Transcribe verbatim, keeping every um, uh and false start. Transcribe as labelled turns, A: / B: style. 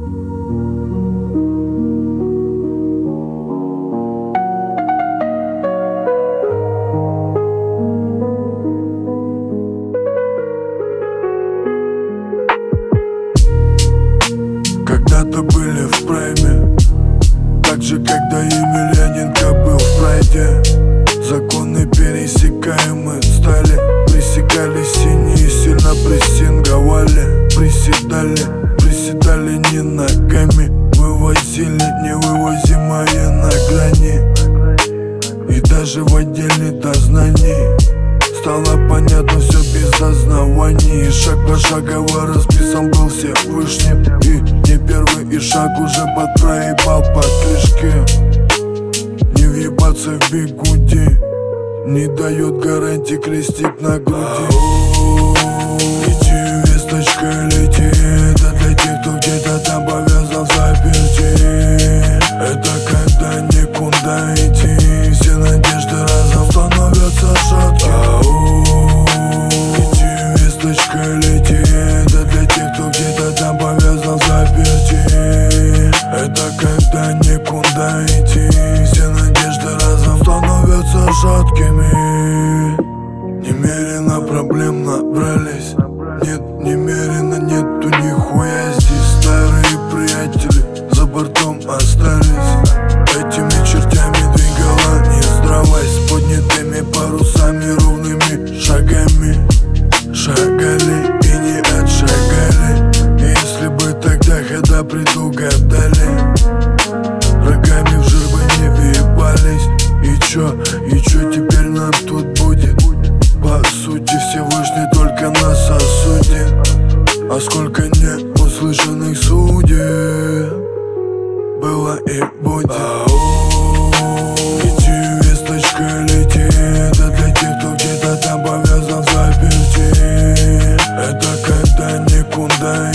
A: Когда-то были в прайме, так же, когда Емельяненко был в прайде. Законы пересекаемы стали, пресекали синие, сильно прессинговали. Приседали, приседали не ногами, вывозили невывозимое на грани. И даже в отделе дознаний стало понятно все без оснований. И шаг пошагово расписан был Всевышним. И не первый и шаг уже подпроебал по клишке. Не въебаться в бигуди не дает гарантии крестик на груди. Лети, весточка, лети, это для тех, кто где-то там повязан в заперти. Это когда некуда идти, все надежды разом становятся шаткими. Лети, весточка, лети, это для тех, кто где-то там повязан в заперти. Это когда некуда идти, все надежды разом становятся шаткими. Немерено проблем набрались, нет, немерено нету нихуя здесь. Старые приятели за бортом остались, этими чертями двигала нездравость. С поднятыми парусами ровными шагами шагали и не отшагали. Если бы тогда хода предугадали, рогами в жир бы не въебались. И чё, и чё теперь нам тут будет? По сути Всевышний только нас осудит. А сколько неуслышанных судеб было и будет. Лети, весточка, лети, это для тех, кто где-то там повязан в заперти. Это когда некуда